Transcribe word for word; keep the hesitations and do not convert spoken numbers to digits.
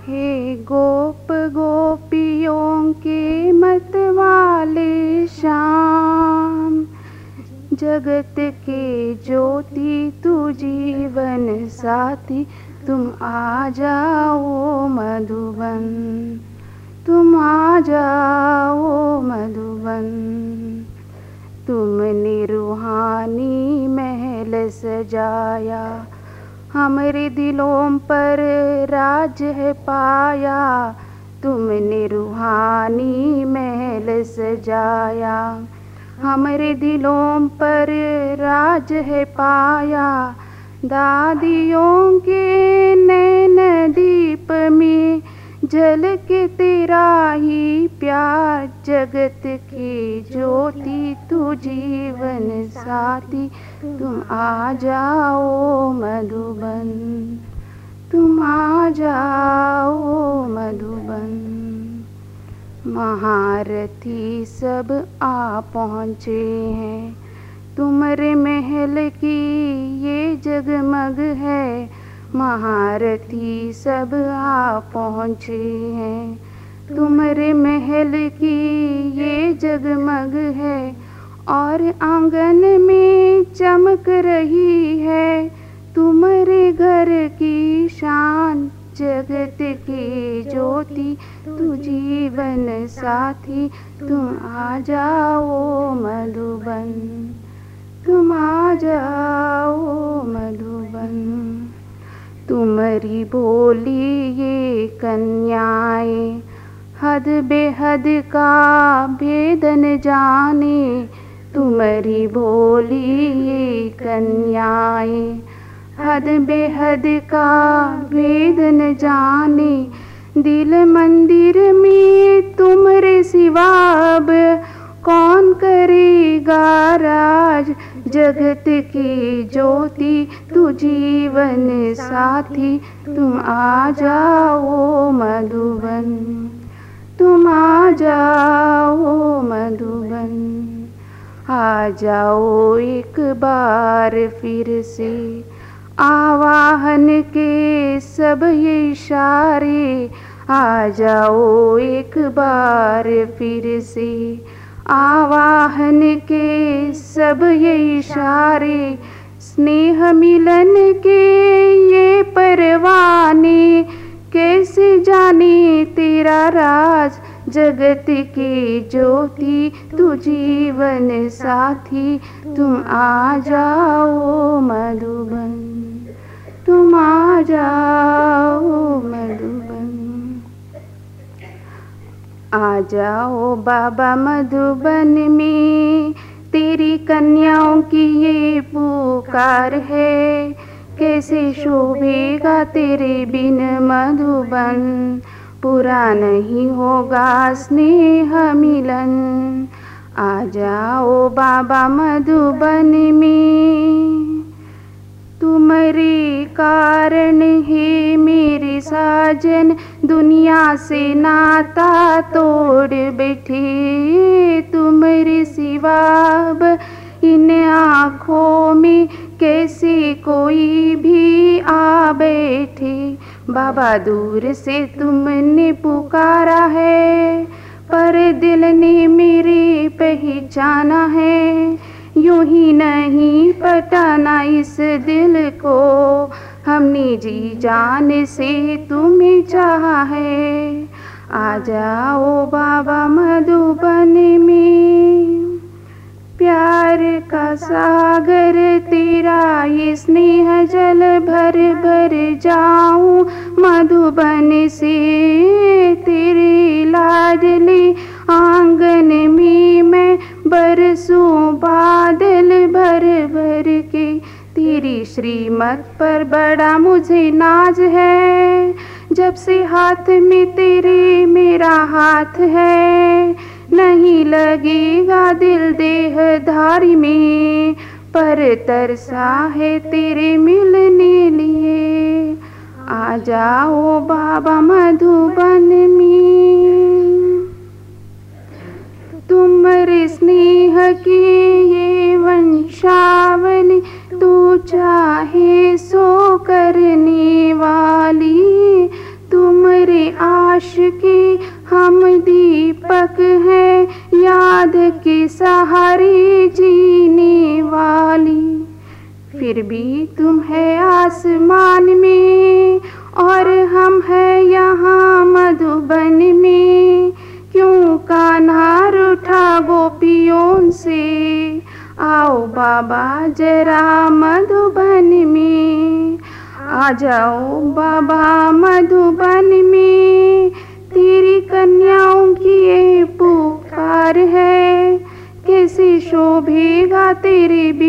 हे गोप गोपियों के मत वाले श्याम, जगत के ज्योति तू जीवन साथी, तुम आ जाओ मधुबन, तुम आ जाओ मधुबन। तुमने रूहानी महल सजाया, हमारे दिलों पर राज है पाया। तुमने रूहानी महल सजाया, हमारे दिलों पर राज है पाया। दादियों के नैन दीप में झलके तेरा ही प्यार, जगत की ज्योति तू जीवन साथी, तुम आ जाओ मधुबन, तुम आ जाओ मधुबन। महारथी सब आ पहुँचे हैं, तुम्हारे महल की ये जगमग है। महारथी सब आ पहुँचे हैं, तुम्हारे महल की ये जगमग है। और आंगन में चमक रही है तुम्हारे घर की शान, जगत की ज्योति तू जीवन साथी, तुम आ जाओ मधुबन, तुम आ जाओ मधुबन। तुम्हारी बोली ये कन्याएं हद बेहद का भेद न जाने, तुम्हारी बोली ये कन्याएं हद बेहद का भेद न जाने। दिल मंदिर में तुम्हारे सिवा अब कौन करेगा राज, जगत की ज्योति तू जीवन साथी, तुम आ जाओ मधुबन, तुम आ जाओ मधुबन। आ जाओ एक बार फिर से, आवाहन के सब ये इशारे। आ जाओ एक बार फिर से, आवाहन के सब ये इशारे। स्नेह मिलन के ये परवाने, कैसे जाने तेरा राज, जगत की ज्योति तू जीवन साथी, तुम आ जाओ मधुबन, तुम आ जाओ मधुबन। आ जाओ बाबा मधुबन में, तेरी कन्याओं की ये पुकार है। कैसे शोभेगा तेरे बिन मधुबन, पूरा नहीं होगा स्नेह मिलन। आ जाओ बाबा मधुबन में, तुम्हारे कारण है मेरे साजन दुनिया से नाता तोड़ बैठे। तुम्हारे सिवा अब इन आँखों में कैसे कोई भी आ बैठे। बाबा दूर से तुमने पुकारा है, पर दिल ने मेरे पहचाना है। यूं ही नहीं पटाना इस दिल को, हमने जी जान से तुम्हें चाहा है। आ जाओ बाबा मधुबन में, प्यार का सागर तेरा ये स्नेह जल भर भर जाऊं मधुबन से। तेरे लाडले आंगन में मैं बरसूं बादल भर भर के। तेरी श्रीमत पर बड़ा मुझे नाज है, जब से हाथ में तेरे मेरा हाथ है। नहीं लगेगा दिल देहधारी में, पर तरसा है तेरे मिलने लिए। आ जाओ बाबा मधुबन में, तुम्हारे स्नेह की ये वंशावली, तू चाहे सो करने वाली। तुम्हारे आकाश के हम दीपक हैं, याद के सहारे जीने वाली। फिर भी तुम है आसमान में और हम है यहाँ मधुबन में, क्यों कान्हा रूठा गोपियों से, आओ बाबा जरा मधुबन में। आ जाओ बाबा मधुबन में, तेरी कन्याओं की ये पुकार है, कैसे शोभेगा तेरे